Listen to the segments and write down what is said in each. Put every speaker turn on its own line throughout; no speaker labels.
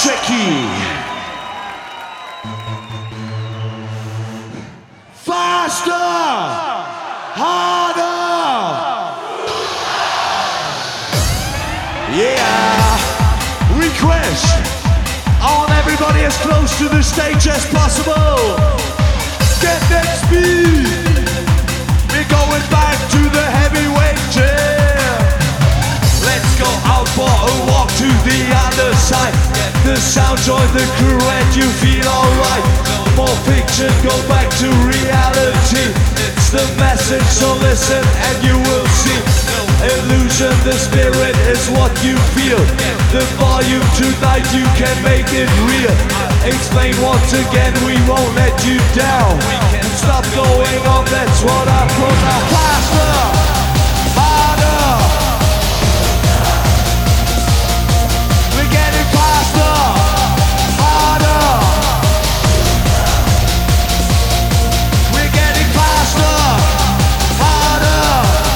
tricky. Faster, harder. Yeah, request. I want everybody as close to the stage as possible. Get that speed. We're going back to the heavyweight chair. Let's go out for a walk to the other side. Get the sound, join the crew and you feel alright. No more fiction, go back to reality. It's the message, so listen and you will see. No illusion, the spirit is what you feel. Get the volume tonight, you can make it real. Explain once again, we won't let you down. We can't stop going on, that's what I put out. Faster, harder. We're getting faster, harder. We're getting faster, harder.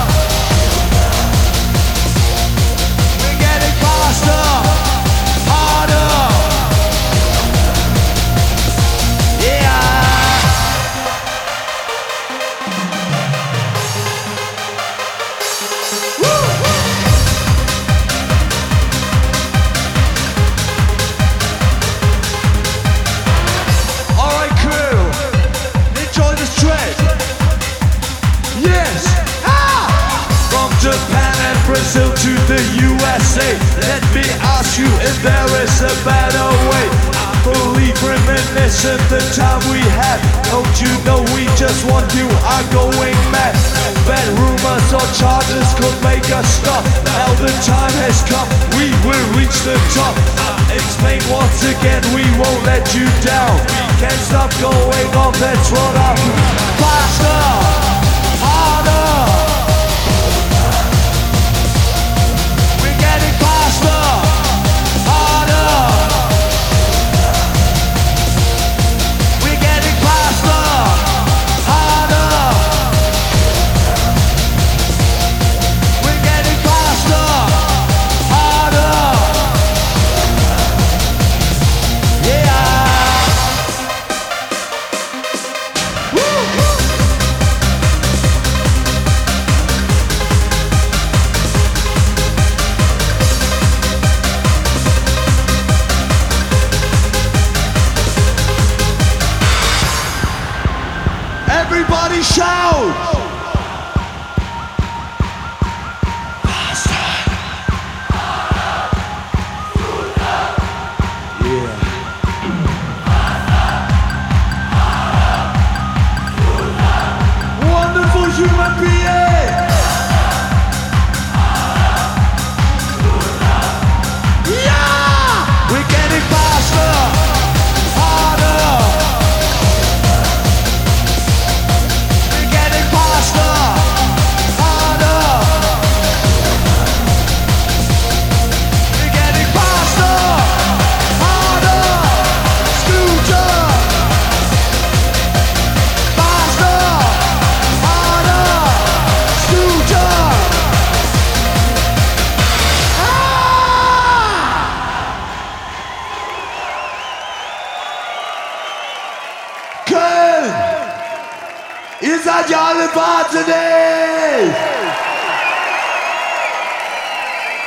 We're getting faster, harder. Yeah. Alright crew, enjoy this track. Yes, from Japan and Brazil to the USA. Let me ask you if there is a better way. I believe reminiscent the time we had. Don't you know we just want you are going mad. Bad rumors or charges could make us stop. Now the time has come, we will reach the top. Explain once again, we won't let you down. We can't stop going on, that's what I'm. Faster, harder. We're getting faster, harder. We're getting faster, harder. We're getting faster, harder. Yeah. Everybody shout! Faster. Yeah. Wonderful human being! Yeah! We're getting faster, harder. We're getting faster, harder. We're getting faster, harder. Scooter. Faster, harder. Scooter. Köln! Ihr seid ja alle wahnsinnig!